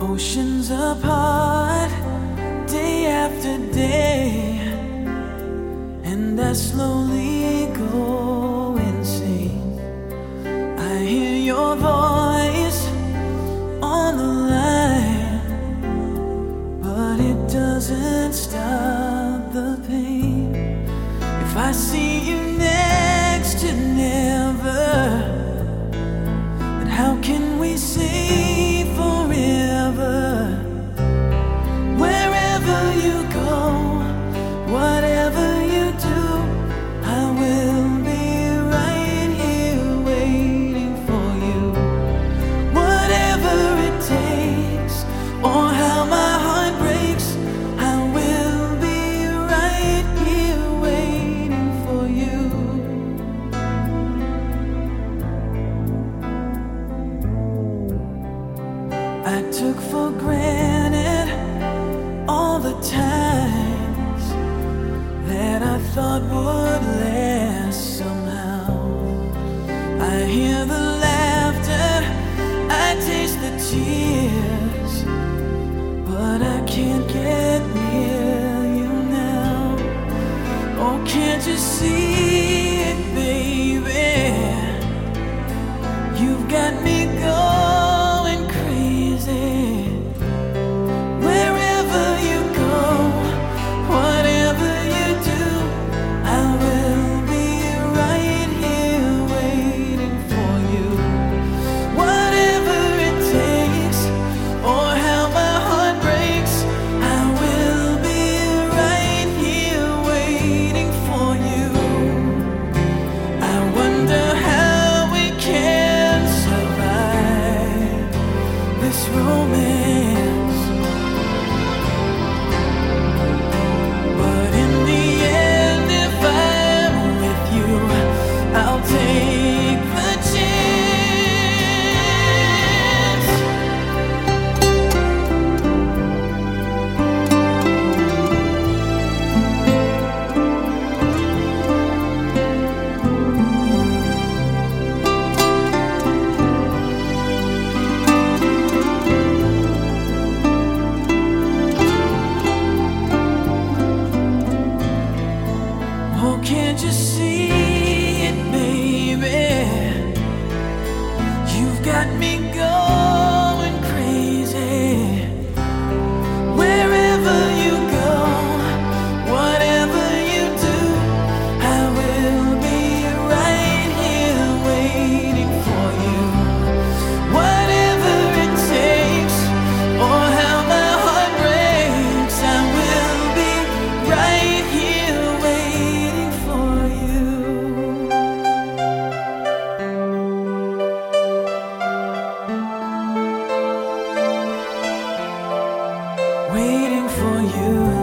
Oceans apart, day after day, and I slowly go insane. I hear your voice on the line, but it doesn't stop the pain. If I see you next to never, then how can we say forever? Wherever you go, whatever you do, I will be right here waiting for you. Whatever it takes, or how my heart breaks, I will be right here waiting for you. I took for granted all the times that I thought would last somehow. I hear the laughter, I taste the tears, but I can't get near you now. Oh, can't you see it, baby? You've got me going crazy. Wherever you go, whatever you do, I will be right here waiting for you. Whatever it takes, or how my heart breaks, I will be right here waiting for you. I wonder how we can survive this romance, but in the end, if I'm with you, I'll take the chance. Oh, can't you see it, baby? You've got me going crazy. Wherever you go, whatever you do, I will be right here waiting for you. Whatever it takes, or how my heart breaks, I will be right here waiting for you. Waiting for you.